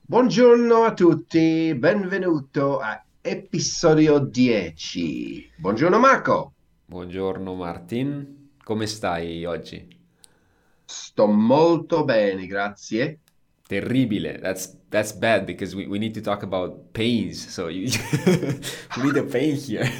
Buongiorno a tutti, benvenuto a episodio 10. Buongiorno Marco, Buongiorno Martin, come stai oggi? sto molto bene, grazie. Terribile. That's bad because we need to talk about pains. So you we need a pain here.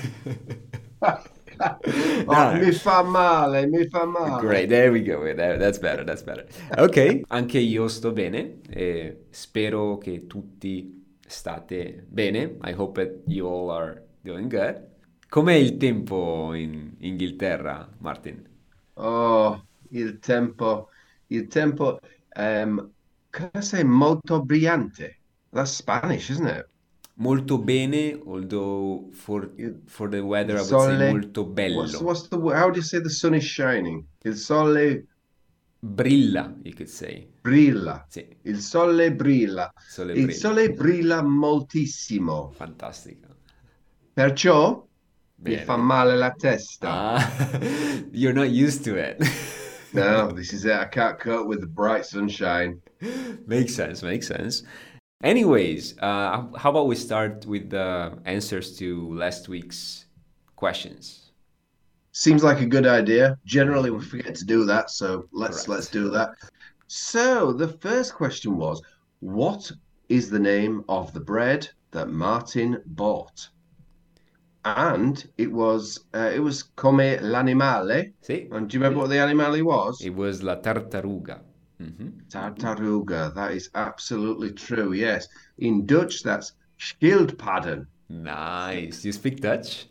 Oh, No. mi fa male, mi fa Great, male. there we go. That's better, that's better. Ok, anche io sto bene e spero che tutti state bene. I hope that you all are doing good. Com'è il tempo in Inghilterra, Martin? Oh, il tempo, cosa sei molto brillante? That's Spanish, isn't it? Molto bene, although Il, for the il weather I would say sole, molto what's, bello. what's the, how do you say the sun is shining? Il sole Brilla, you could say. brilla, Sì, il sole brilla, sole il brilla. sole brilla moltissimo, Fantastico. perciò mi fa Bene. male la testa. Ah, you're not used to it. No, this is it. I can't cope with the bright sunshine. Makes sense, makes sense. Anyways, how about we start with the answers to last week's questions? Seems like a good idea. Generally, we Hmm. forget to do that, so let's Correct. do that. So the first question was, what is the name of the bread that Martin bought? And it was come l'animale. Sì, And do you remember what the animale was? it was la tartaruga. Hmm. Tartaruga. That is absolutely true. Yes. In Dutch, that's schildpadden. Nice. You speak Dutch?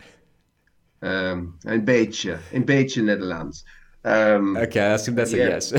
In beetje Netherlands. Um, Okay, I assume that's a yeah. yes.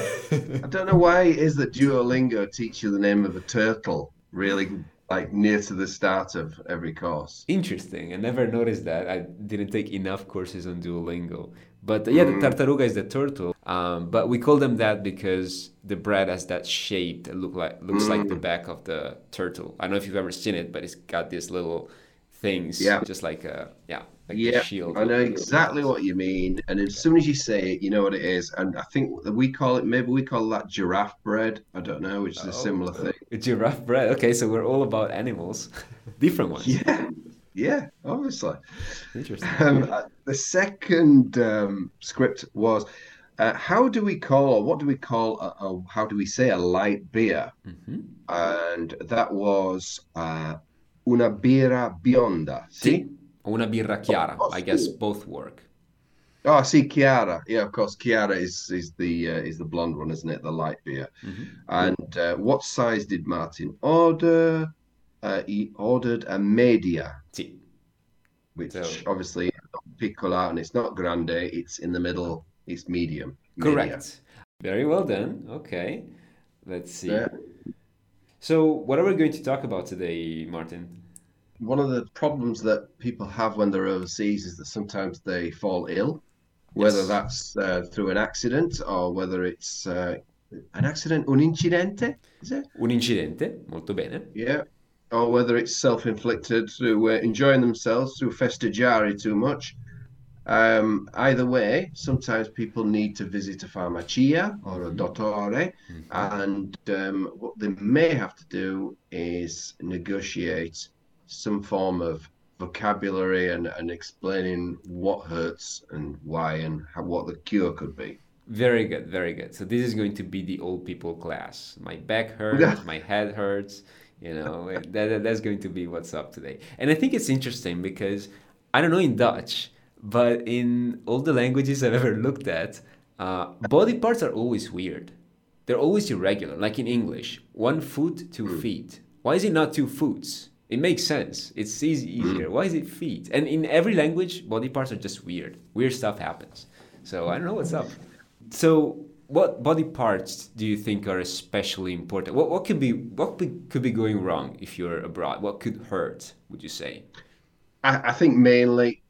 I don't know why it is that Duolingo teach you the name of a turtle really like near to the start of every course. Interesting. I never noticed that. I didn't take enough courses on Duolingo. But yeah, the Mm, tartaruga is the turtle. But we call them that because the bread has that shape that looks like the mm, back of the turtle. I don't know if you've ever seen it, but it's got these little things, yeah. just like like the Yeah, shield I know exactly sometimes. what you mean. And as Okay. soon as you say it, you know what it is. And I think that we call it, maybe we call that giraffe bread. I don't know, which is a Oh, similar thing. giraffe bread. Okay, so we're all about animals, different ones. Yeah, yeah, obviously. Interesting. The second script was how do we call, or what do we call, how do we say a light beer? Hmm. And that was una birra bionda. See? Sì, o una birra chiara. I guess both work. Oh, I see Chiara. Yeah, of course. Chiara is the blonde one, isn't it? The light beer. Hmm. And what size did Martin order? He ordered a media, Sì. which So, obviously is not piccola and it's not grande. It's in the middle. It's medium. Media. correct. Very well done. Okay. Let's Yeah. see. So, what are we going to talk about today, Martin? One of the problems that people have when they're overseas is that sometimes they fall ill, whether Yes. that's through an accident or whether it's an accident, un incidente, is it? Un incidente, molto bene. Yeah. Or whether it's self-inflicted through enjoying themselves through festeggiare too much. Either way, sometimes people need to visit a farmacia or a Hmm. dottore, Hmm. and what they may have to do is negotiate some form of vocabulary and explaining what hurts and why and how, what the cure could be. Very good, very good. So, this is going to be the old people class. My back hurts, my head hurts. That's going to be what's up today. And I think it's interesting because I don't know in Dutch, but in all the languages I've ever looked at, body parts are always weird. They're always irregular. Like in English, 1 foot, two Mm, feet. Why is it not 2 foots? It makes sense. It's easier. mm. Why is it feet? And in every language, body parts are just weird. Weird stuff happens. So I don't know what's up. So, what body parts do you think are especially important? Could be going wrong if you're abroad? What could hurt? Would you say? I think mainly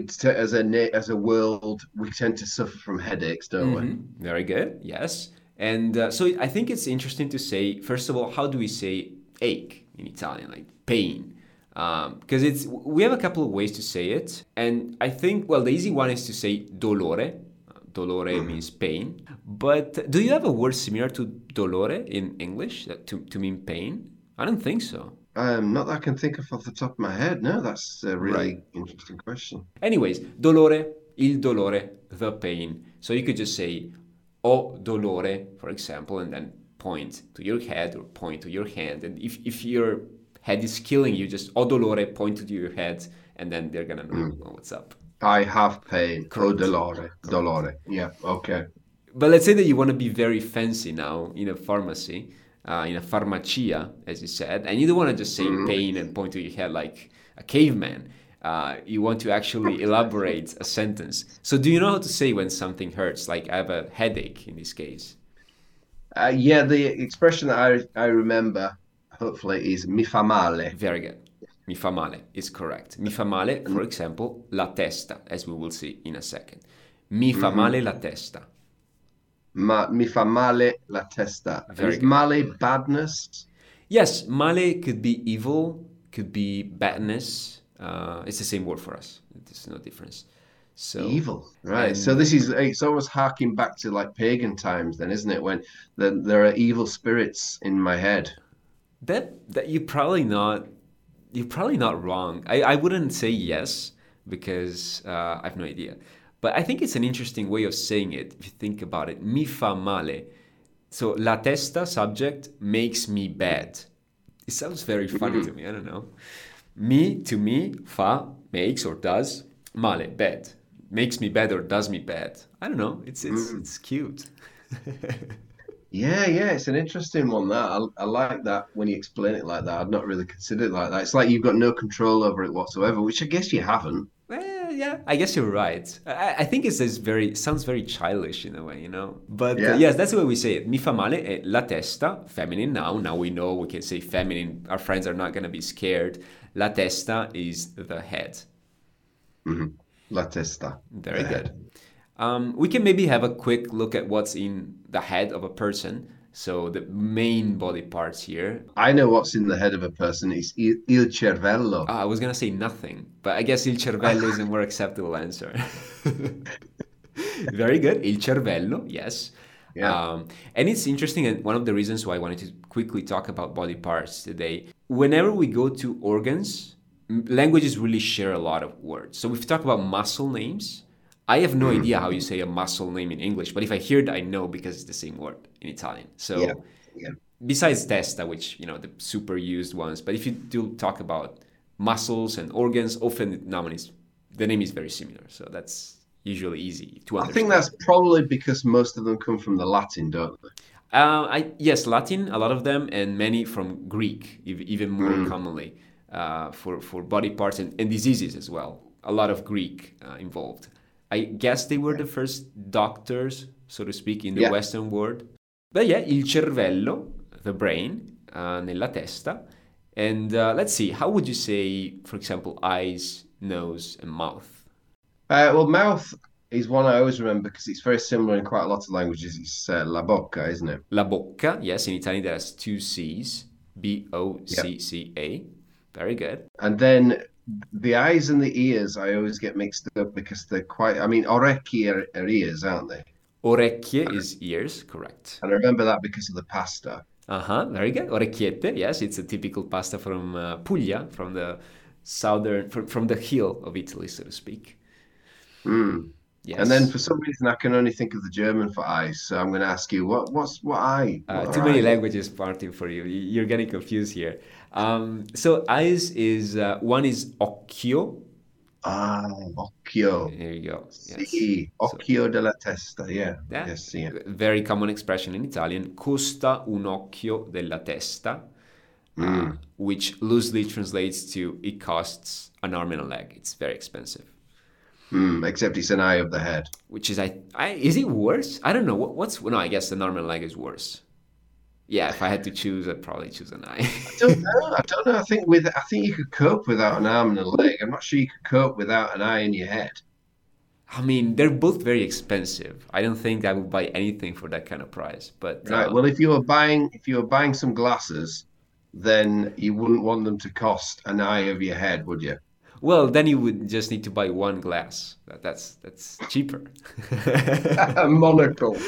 as a world, we tend to suffer from headaches, don't we? Mm-hmm. Very good. Yes. And so I think it's interesting to say, first of all, how do we say ache in Italian, like pain? Because we have a couple of ways to say it, and I think well the easy one is to say dolore. Dolore Mhm. means pain. But do you have a word similar to dolore in English to mean pain? I don't think so. Not that I can think of off the top of my head. No, that's a Right. really interesting question. Anyways, dolore, il dolore, the pain. So you could just say ho dolore, for example, and then point to your head or point to your hand. And if your head is killing you, just ho dolore, point to your head, and then they're gonna know Mm. what's up. I have pain. Oh, Correct. dolore, Correct. dolore. Yeah, okay. But let's say that you want to be very fancy now in a pharmacy, in a pharmacia, as you said, and you don't want to just say Mm. pain and point to your head like a caveman. You want to actually elaborate a sentence. So, do you know how to say when something hurts? Like, I have a headache in this case. Yeah, the expression that I remember, hopefully, is mi fa male. Very good. Mi fa male is correct. Mi fa male, for And, example, la testa, as we will see in a second. Mi fa mhm. male la testa. Ma mi fa male la testa. And Very is good. male badness? Yes, male could be evil, could be badness. It's the same word for us. There's no difference. So, Evil, right? So and this is it's almost harking back to like pagan times, then, isn't it? When there are evil spirits in my head. that you're probably not wrong. I wouldn't say yes because I have no idea. But I think it's an interesting way of saying it if you think about it. Mi fa male. So la testa subject makes me bad. It sounds very funny to Mm, me. I don't know. Me to me, fa makes or does, male bad makes me bad or does me bad. I don't know. mm. It's cute. Yeah, yeah, it's an interesting one. That I like that when you explain it like that. I'd not really considered it like that. It's like you've got no control over it whatsoever, which I guess you haven't. Yeah, I guess you're right. I think it's this very sounds very childish in a way, you know. But Yeah. yes, that's the way we say it. Mi fa male è la testa, feminine noun. Now we know we can say feminine. Our friends are not gonna be scared. La testa is the head. Hmm. La testa, Very the good. head. We can maybe have a quick look at what's in the head of a person. So the main body parts here. I know what's in the head of a person. It's il cervello. I was gonna say nothing, but I guess il cervello is a more acceptable answer. Very good. Il cervello, yes. Yeah. And it's interesting, and one of the reasons why I wanted to quickly talk about body parts today. Whenever we go to organs, languages really share a lot of words. So we've talked about muscle names. I have no idea how you Mm. say a muscle name in English, but if I hear it, I know because it's the same word in Italian. Yeah. So Yeah. besides testa, which the super used ones, but if you do talk about muscles and organs, often the name is very similar. So that's usually easy to I think understand. that's probably because most of them come from the Latin, don't they? Yes, Latin, a lot of them, and many from Greek, even more Mm. commonly for body parts and diseases as well. A lot of Greek involved. I guess they were Yeah. the first doctors, so to speak, in the Yeah. Western world. But yeah, il cervello, the brain, nella testa. And let's see, how would you say, for example, eyes, nose, and mouth? Well, mouth is one I always remember because it's very similar in quite a lot of languages. It's la bocca, isn't it? La bocca, yes, in Italian that has two C's, Yeah. Bocca. Very good. And then the eyes and the ears, I always get mixed up because they're quite, I mean, orecchie are ears, aren't they? Orecchie is ears, correct. And I remember that because of the pasta. Uh-huh, very good. Orecchiette, yes, it's a typical pasta from Puglia, from the southern, from the hill of Italy, so to speak. Mm. And then Yes. for some reason, I can only think of the German for eyes. So I'm going to ask you, what eye? What Too are many eyes? languages parting for you. You're getting confused here. So eyes is one is occhio. Ah, occhio. There you go. Yes. Sì, So occhio della testa. Yeah, yeah, yes, yeah. very common expression in Italian. Costa un occhio della testa, Mm. which loosely translates to it costs an arm and a leg. It's very expensive. Mm. Except it's an eye of the head. Which is is it worse? I don't know. What's no? I guess the arm and leg is worse. Yeah, if I had to choose, I'd probably choose an eye. I don't know. I don't know. I think you could cope without an arm and a leg. I'm not sure you could cope without an eye in your head. I mean, they're both very expensive. I don't think I would buy anything for that kind of price. But Right. Well, if you were buying some glasses, then you wouldn't want them to cost an eye of your head, would you? Well, then you would just need to buy one glass. That's cheaper. Monocle.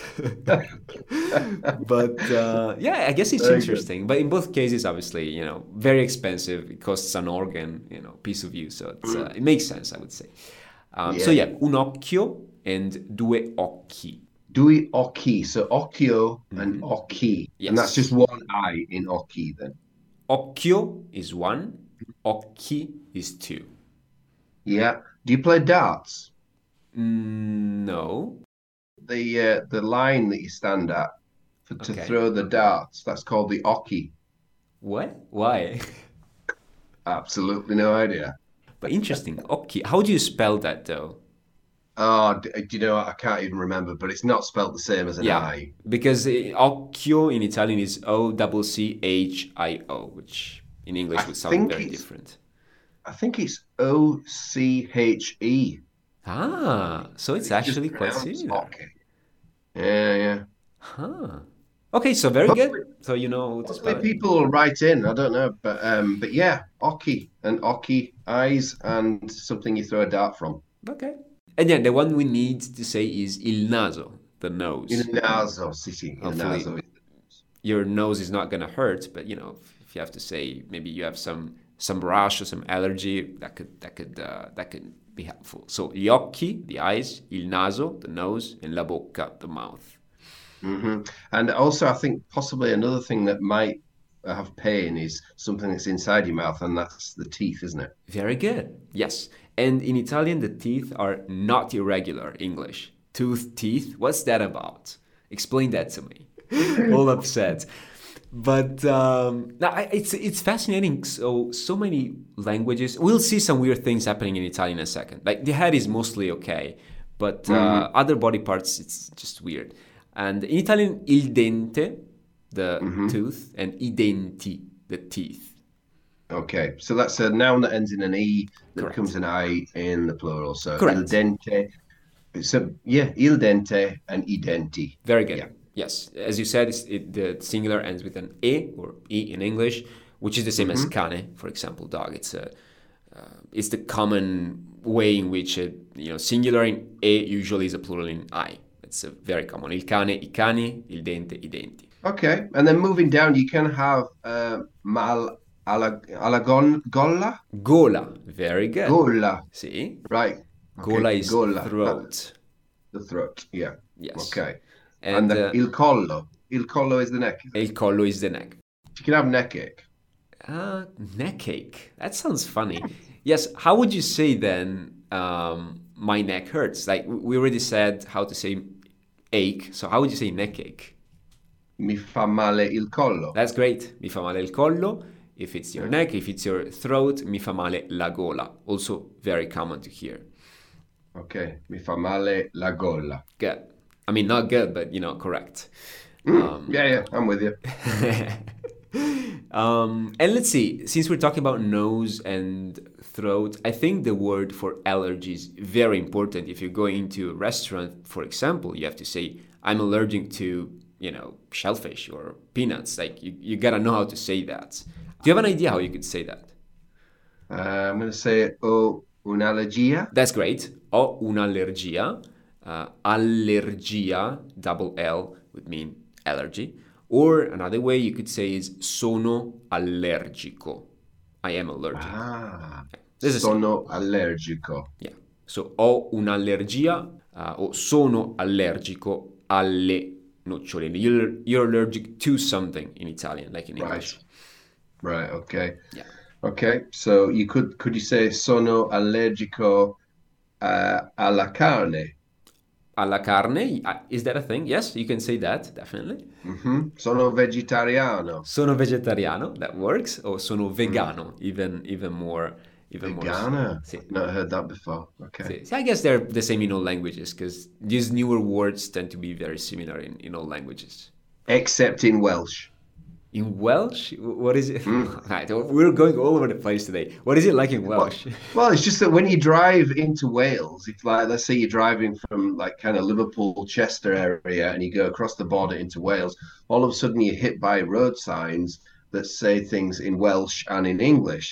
But yeah, I guess it's Very good. interesting. But in both cases, obviously, very expensive. It costs an organ, piece of you. So it makes sense, I would say. So Yeah. yeah, un occhio and due occhi. Due occhi. So occhio and occhi. And that's just Yes. one I in occhi then. Occhio is one, occhi is two. Yeah. Do you play darts? No. The line that you stand at to Okay. throw the darts, that's called the occhi. What? Why? Absolutely no idea. But interesting. Occhi. How do you spell that though? Oh, do you know what? I can't even remember, but it's not spelt the same as an Yeah, I. because occhio in Italian is Occhio, which in I English would sound think very it's different. I think it's Oche. Ah, so it's It's just actually quite pronounced similar. occhi. Yeah, yeah. Huh. Okay, so very good. Hopefully, So you know how to hopefully spell it. people will write in. I don't know, but yeah, occhi and occhi eyes and something you throw a dart from. Okay. And yeah, the one we need to say is il naso, the nose. Il naso, sì, sì, il Hopefully naso. your nose is not gonna hurt, but if you have to say maybe you have some rash or some allergy, that could be helpful. So gli occhi, the eyes, il naso, the nose, and la bocca, the mouth. And also, I think possibly another thing that might have pain is something that's inside your mouth, and that's the teeth, isn't it? Very good. Yes. And in Italian, the teeth are not irregular English. Tooth, teeth, what's that about? Explain that to me. All upset. But no, it's fascinating. So many languages. We'll see some weird things happening in Italian in a second. Like the head is mostly okay, but Hmm. other body parts it's just weird. And in Italian, il dente, the Hmm. tooth, and i denti, the teeth. Okay, so that's a noun that ends in an E that becomes Correct. an I in the plural. So il Correct. dente. So yeah, il dente and I denti. Very Yeah. good. Yes, as you said, the singular ends with an e or e in English, which is the same as Hmm. cane, for example, dog. It's the common way in which singular in e usually is a plural in I. It's very common. Il cane, I cani, il dente, i denti. Okay, and then moving down, you can have mal golla. Gola, very good. Gola. See, Right. gola Okay, is gola. throat. The throat. Yeah. Yes, Okay. And and the il collo. Il collo is the neck, is it? il collo is the neck. You can have neck ache. Neck ache. That sounds funny. Yes. How would you say then? My neck hurts. Like we already said how to say ache. So how would you say neck ache? Mi fa male il collo. That's great. Mi fa male il collo. If it's your Yeah. neck, if it's your throat, mi fa male la gola. Also very common to hear. Okay. Mi fa male la gola. Good. I mean, not good, but correct. Yeah, yeah, I'm with you. And let's see, since we're talking about nose and throat, I think the word for allergy is very important. If you go into a restaurant, for example, you have to say, I'm allergic to, shellfish or peanuts. Like you gotta know how to say that. Do you have an idea how you could say that? I'm going to say ho un'allergia. That's great. Ho un'allergia. Allergia, double L, would mean allergy. Or another way you could say is sono allergico. I am allergic. Ah, This is the same. sono allergico. Yeah. So ho un'allergia o sono allergico alle noccioline. You're allergic to something in Italian, like in Right. English. Right. Okay. Yeah. Okay. So you could you say sono allergico alla carne? Alla carne, is that a thing? Yes, you can say that, definitely. Sono vegetariano. Sono vegetariano, that works. Or sono Mm. vegano, even more, Vegana. sì. I've not heard that before. Okay. Sì. So I guess they're the same in all languages because these newer words tend to be very similar in all languages. Except in Welsh. In Welsh, what is it? Mm. Right, we're going all over the place today. What is it like in Well, Welsh? well, it's just that when you drive into Wales, if like let's say you're driving from like kind of Liverpool, Chester area, and you go across the border into Wales, all of a sudden you're hit by road signs that say things in Welsh and in English.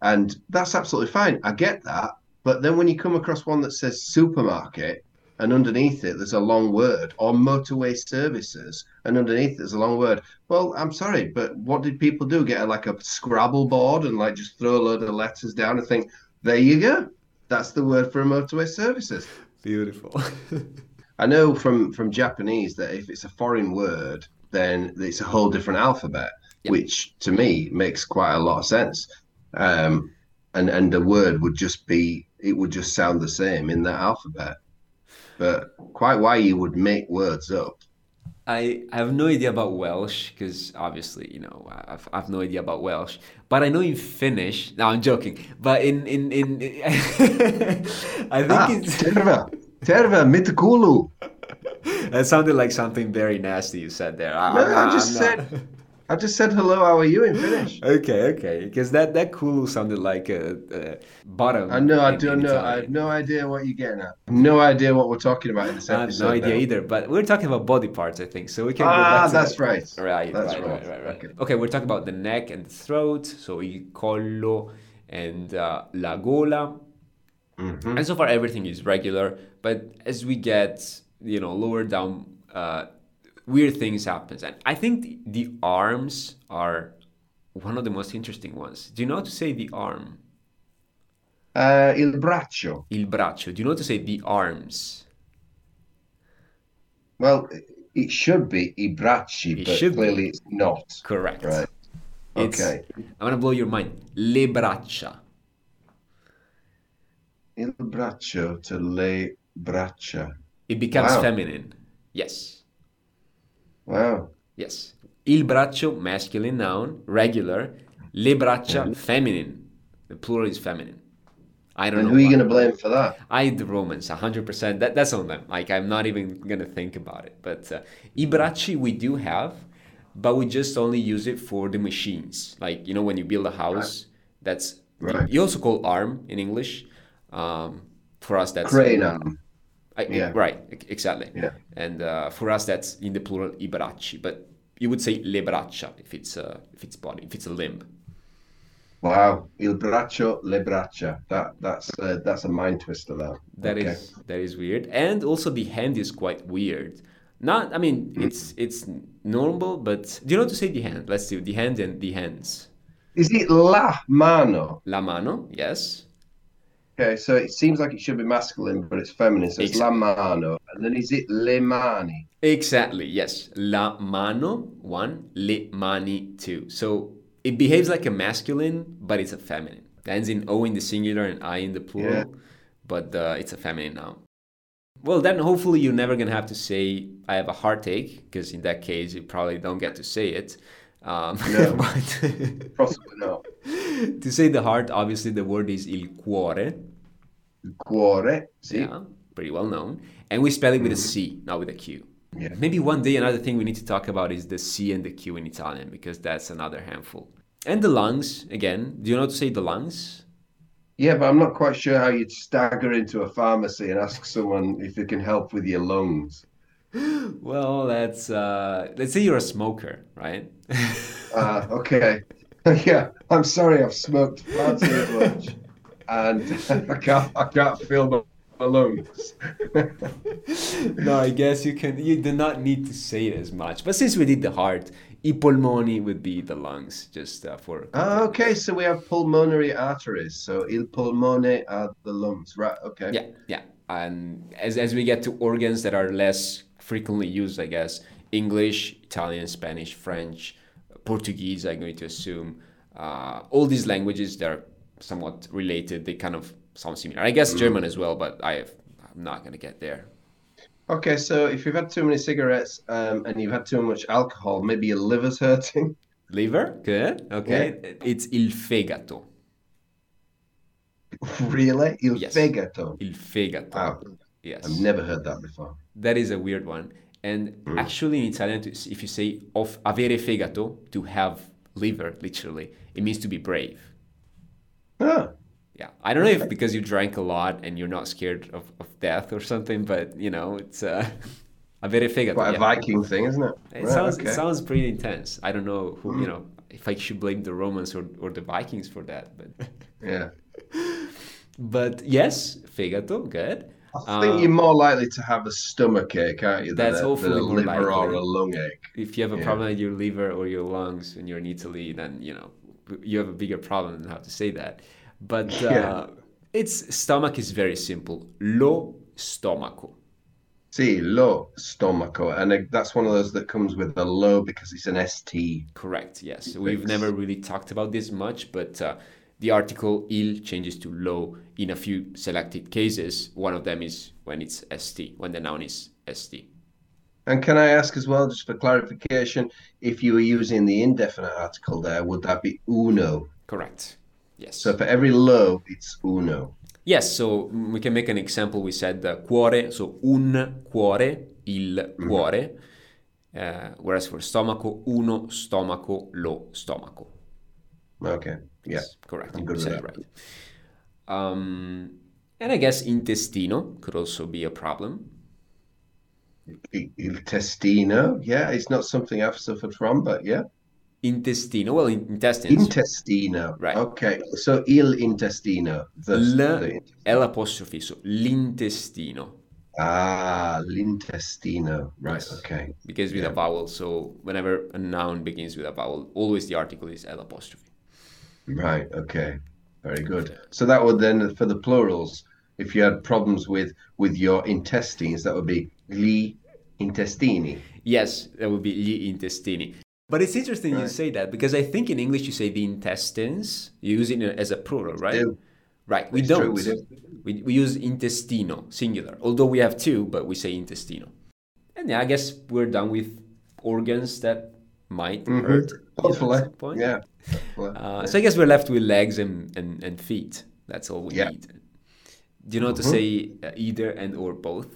And that's absolutely fine. I get that. But then when you come across one that says supermarket and underneath it there's a long word, or motorway services and underneath there's a long word, well, I'm sorry, but what did people do? Get like a Scrabble board and like just throw a load of letters down and think, there you go. That's the word for a motorway services. Beautiful. I know from Japanese that if it's a foreign word, then it's a whole different alphabet, Yep. which to me makes quite a lot of sense. And the word would just be, it would just sound the same in that alphabet. But quite why you would make words up. I have no idea about Welsh because obviously, I've no idea about Welsh. But I know in Finnish. No, I'm joking. But in I think it's Terve, mitakulu. that sounded like something very nasty you said there. No, I'm not. I just said hello. How are you in Finnish? Okay. Because that Kulu sounded like a I bottom know, I in don't know. I have Italian. no idea what you're getting at. No idea what we're talking about in this I have no episode idea now. either, but we're talking about body parts, I think, so we can go back Ah, to that's that. right. Right, That's right, right. right, right, right. Okay. Okay, we're talking about the neck and the throat, so il collo and la gola. And Hmm. so far, everything is regular, but as we get, lower down, weird things happens. And I think the arms are one of the most interesting ones. Do you know how to say the arm? Il braccio. Il braccio. Do you know how to say the arms? Well, it should be i bracci, It but should be. clearly it's not. Correct. Right. It's, Okay. I'm gonna blow your mind. Le braccia. Il braccio to le braccia. It becomes Wow. feminine. Yes. Wow. Yes. Il braccio, masculine noun, regular. Le braccia, Mhm. feminine. The plural is feminine. I don't And know who are you why. going to blame for that? The Romans, 100%. That's on them. Like, I'm not even gonna think about it. But I bracci we do have, but we just only use it for the machines. Like, when you build a Right. house, that's Right. you also call arm in English. For us, that's Crane arm. Yeah. right, exactly. Yeah. And for us, that's in the plural I bracci. But you would say le braccia if it's body, if it's a limb. Wow. Il braccio, le braccia. That's a mind twister, that. That Okay. is that is weird. And also the hand is quite weird. Not, I mean, Mm. it's normal, but do you know how to say the hand? Let's do the hand and the hands. Is it la mano? La mano, yes. Okay, so it seems like it should be masculine, but it's feminine, so it's la Exactly. mano. And then is it le mani? Exactly, yes. La mano, one, le mani, two. So it behaves like a masculine, but it's a feminine. It ends in O in the singular and I in the Yeah. plural, but it's a feminine noun. Well, then hopefully you're never gonna have to say I have a heartache, because in that case you probably don't get to say it. No, But possibly not. to say the heart, obviously the word is il cuore. Il cuore, sì. Yeah, pretty well known. And we spell it with a Mhm. C, not with a Q. Yeah. Maybe one day another thing we need to talk about is the C and the Q in Italian, because that's another handful. And the lungs, again, do you know how to say the lungs? Yeah, but I'm not quite sure how you'd stagger into a pharmacy and ask someone if they can help with your lungs. Well, let's say you're a smoker, right? Okay. Yeah, I'm sorry, I've smoked far too much and I can't feel my lungs. No, I guess you do not need to say it as much. But since we did the heart, I polmoni would be the lungs, just for completeness. Okay, so we have pulmonary arteries. So il polmone are the lungs, right? Okay. Yeah. And as we get to organs that are less frequently used, I guess, English, Italian, Spanish, French, Portuguese, I'm going to assume, all these languages that are somewhat related, they kind of sound similar. I guess German as well, but I'm not going to get there. Okay, so if you've had too many cigarettes and you've had too much alcohol, maybe your liver's hurting. Liver, good. Yeah. Okay, it's il fegato. Really? Il Yes, fegato. il fegato. Wow, I've Yes, never heard that before. that is a weird one. And Mm. actually, in Italian, if you say of avere fegato, to have liver, literally, it means to be brave. Ah, Yeah, I don't know if okay. because you drank a lot and you're not scared of death or something, but it's avere fegato. Quite a Yeah, Viking thing, isn't it? it Right, sounds it okay. sounds pretty intense. I don't know who Mm. if I should blame the Romans or the Vikings for that, but Yeah. but yes, fegato, good. I think you're more likely to have a stomach ache, aren't you, That's than a hopefully more liver or a likely. lung ache? If you have a Yeah. problem with your liver or your lungs when you're in Italy, then you have a bigger problem than how to say that. But Yeah. its stomach is very simple. Lo stomaco. See, lo stomaco, and that's one of those that comes with a lo because it's an ST Correct, yes. We've never suffix. really talked about this much, but the article il changes to lo in a few selected cases. One of them is when it's st, when the noun is st. And can I ask as well, just for clarification, if you were using the indefinite article there, would that be uno? Correct, So yes. for every lo, it's uno. Yes, so we can make an example. We said cuore, so un cuore, il Mhm. cuore, whereas for stomaco, uno stomaco, lo stomaco. Okay. Yeah, Yes, correct. I'm You good with said it that. right. And I guess intestino could also be a problem. Il testino, yeah, it's not something I've suffered from, but yeah. Intestino, well, intestines, Intestino. right. Okay, so il intestino, L the è l'apostrofo, so l'intestino. l'intestino. Right, Yes, okay. because with a Yeah, vowel. So whenever a noun begins with a vowel, always the article is L apostrophe. right, okay. Very good. Okay. So that would then, for the plurals, if you had problems with your intestines, that would be gli intestini. Yes, that would be gli intestini. But it's interesting you Right. say that because I think in English you say the intestines, you use it as a plural, right? Do. Right, we It's true, don't. we do. We use intestino, singular, although we have two, but we say intestino. And yeah, I guess we're done with organs that might Hmm. hurt, at Hopefully. some point. Yeah. Hopefully. Yeah. So I guess we're left with legs and feet. That's all we Yeah. need. Do you know how to Mhm. say either and or both?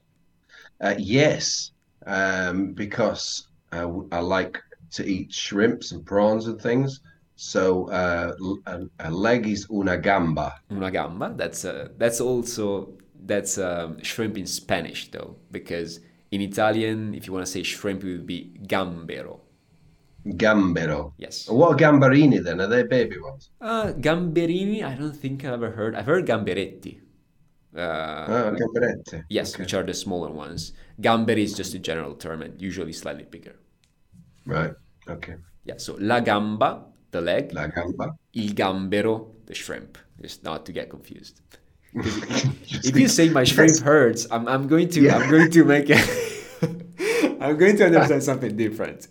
Yes, because I like to eat shrimps and prawns and things. So a leg is una gamba. Una gamba. That's also that's shrimp in Spanish though, because in Italian, if you want to say shrimp, it would be gambero. Gambero. Yes. What are gamberini then? Are they baby ones? Gamberini, I don't think I've ever heard. I've heard gamberetti. Uh, Ah, gamberette. yes, Okay. which are the smaller ones. Gamberi is just a general term and usually slightly bigger. Right. Okay. Yeah, so la gamba, the leg, La gamba. il gambero, the shrimp. Just not to get confused. Because Just if you say my shrimp yes. hurts, I'm going to Yeah. I'm going to make it I'm going to understand something different,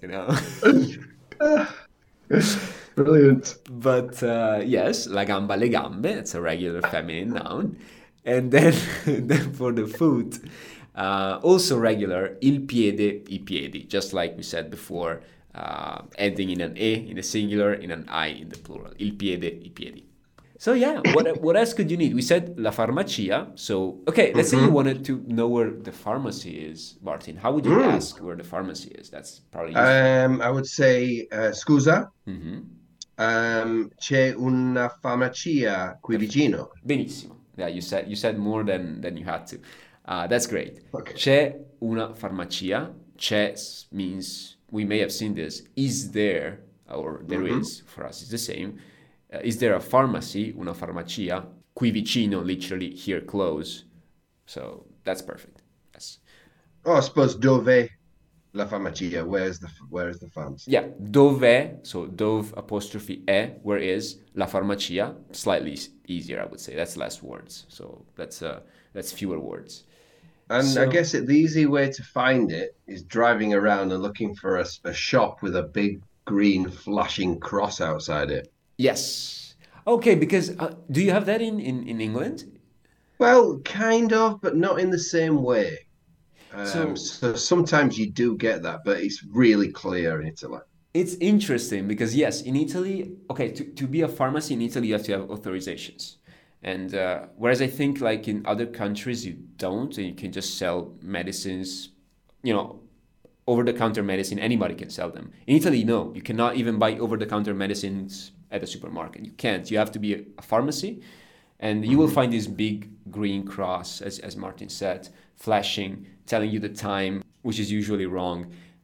Brilliant. But yes, la gamba, le gambe, it's a regular feminine noun. And then, then for the foot, also regular, il piede, i piedi, just like we said before, ending in an e in the singular, in an I in the plural. Il piede, i piedi. So yeah, what else could you need? We said la farmacia. So okay, let's say you Hmm. wanted to know where the pharmacy is, Martin. How would you ask where the pharmacy is? That's probably useful. I would say, scusa, Mhm. c'è una farmacia qui Perfetto. vicino. Benissimo. Yeah, you said more than you had to. That's great. Okay. C'è una farmacia. Means we may have seen this. Is there or there Mhm. is for us? It's the same. Is there a pharmacy? Una farmacia qui vicino, literally here close. So that's perfect. Yes. Oh, I suppose dove la farmacia? Where's the pharmacy? Yeah. Dov'è? So dove apostrophe è. Where is la farmacia? Slightly easier, I would say. That's less words. So that's fewer words. And I So guess the easy way to find it is driving around and looking for a shop with a big green flashing cross outside it. yes. Okay, because do you have that in England? Well, kind of, but not in the same way. So So sometimes you do get that, but it's really clear in Italy. it's interesting because yes, in Italy, okay, to be a pharmacy in Italy, you have to have authorizations. And whereas I think like in other countries you don't, and you can just sell medicines, you know, over-the-counter medicine, anybody can sell them. In Italy, no, you cannot even buy over-the-counter medicines at a supermarket. You can't. You have to be a pharmacy, and you will find this big green cross, as Martin said, flashing, telling you the time, which is usually wrong.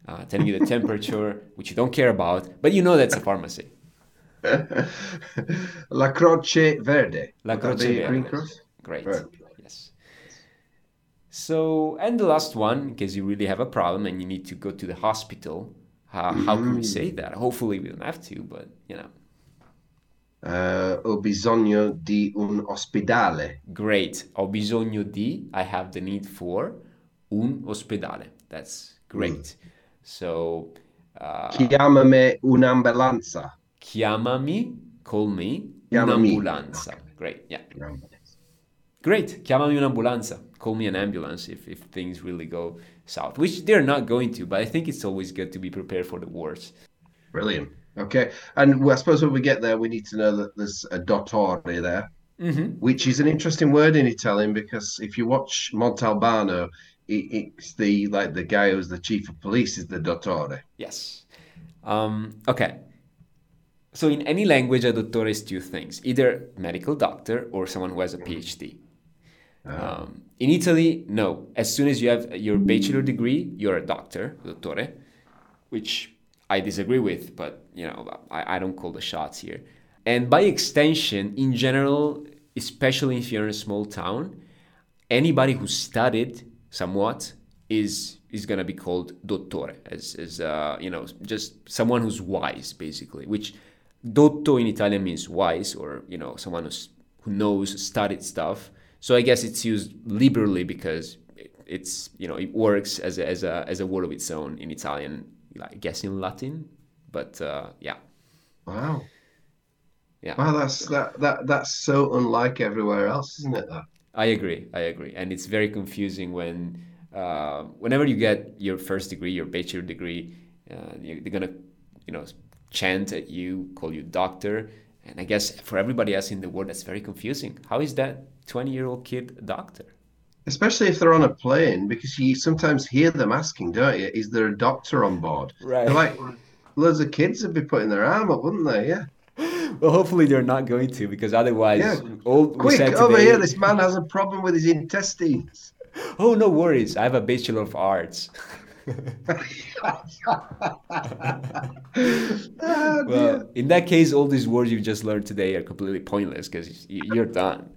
telling you the temperature, which you don't care about, but you know that's a pharmacy. La Croce Verde. La Would that Croce be Green Verde. Cross? Great. Right. Yes. So, and the last one, in case you really have a problem and you need to go to the hospital, how can we say that? Hopefully, we don't have to, but you know. Ho bisogno di un ospedale. Great. Ho bisogno di, I have the need for, un ospedale. That's great. So, Chiamami un'ambulanza. chiamami, call me, Chiamami. un'ambulanza. Great, yeah. Great. Chiamami un'ambulanza. Call me an ambulance if things really go south, which they're not going to, but I think it's always good to be prepared for the worst. Brilliant. Okay. And I suppose when we get there, we need to know that there's a dottore there, which is an interesting word in Italian because if you watch Montalbano, it's the guy who's the chief of police is the dottore. Yes. Okay. So in any language, a dottore is two things: either medical doctor or someone who has a PhD. In Italy, no. As soon as you have your bachelor degree, you're a doctor, dottore, which I disagree with, but you know, I don't call the shots here. And by extension, in general, especially if you're in a small town, anybody who studied somewhat is gonna be called dottore, as you know, just someone who's wise, basically. Which dotto in Italian means wise, or you know, someone who knows, studied stuff. So I guess it's used liberally because it's, you know, it works as a word of its own in Italian, I guess in Latin, but yeah. Wow. Yeah. Wow, that's so unlike everywhere else, isn't it? That. I agree, and it's very confusing when whenever you get your first degree, your bachelor degree, they're gonna, you know, chant at you, call you doctor, and I guess for everybody else in the world, that's very confusing. How is that 20-year-old kid a doctor? Especially if they're on a plane, because you sometimes hear them asking, don't you? Is there a doctor on board? Right. They're like, loads of kids would be putting their arm up, wouldn't they? Yeah. Well, hopefully they're not going to, because otherwise, Yeah. all we Quick, said over today. here, this man has a problem with his intestines. Oh, no worries. I have a Bachelor of Arts. Well, in that case, all these words you just learned today are completely pointless because you're done.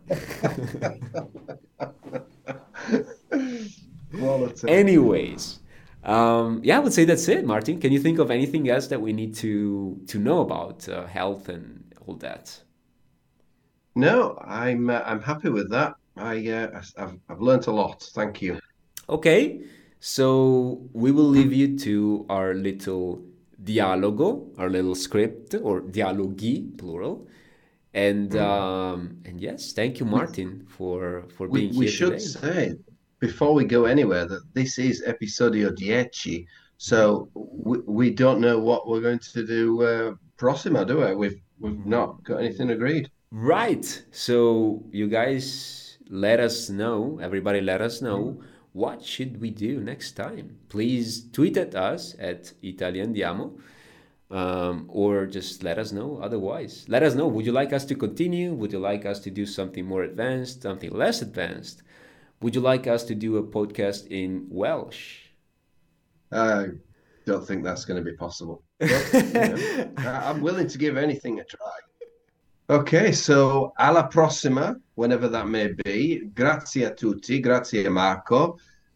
Anyways, yeah, I would say that's it, Martin. Can you think of anything else that we need to know about health and all that? No, I'm happy with that. I've learned a lot. Thank you. Okay, so we will leave you to our little dialogo, our little script, or dialoghi, plural. And yes, thank you, Martin, for being We here should today. say before we go anywhere that this is episodio 10, so we don't know what we're going to do prossima, do we? We've not got anything agreed. Right. So you guys let us know, everybody let us know, what should we do next time? Please tweet at us at Italiandiamo, or just let us know otherwise. Let us know, would you like us to continue? Would you like us to do something more advanced, something less advanced? Would you like us to do a podcast in Welsh? I don't think that's going to be possible. But, you know, I'm willing to give anything a try. Okay, so alla prossima, whenever that may be. Grazie a tutti, grazie Marco,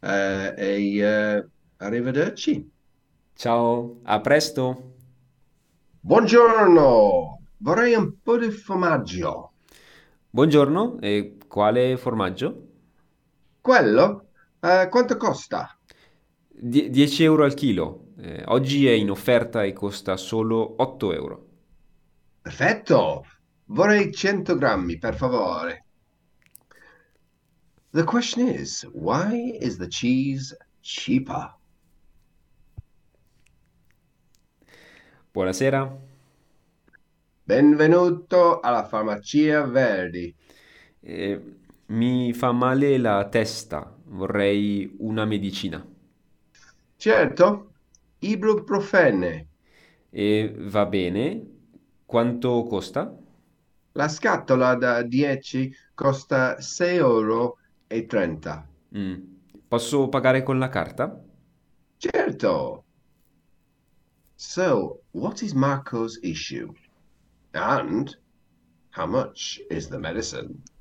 arrivederci. Ciao, a presto. Buongiorno, vorrei un po' di formaggio. Buongiorno, e quale formaggio? Quello? Quanto costa? 10 euro al chilo. Oggi è in offerta e costa solo 8 euro. Perfetto, vorrei 100 grammi, per favore. The question is, why is the cheese cheaper? Buonasera. Benvenuto alla farmacia Verdi. Mi fa male la testa. Vorrei una medicina. Certo, ibuprofene. Va bene. Quanto costa? La scatola da 10 costa 6,30 euro. Posso pagare con la carta? Certo, So, what is Marco's issue? And how much is the medicine?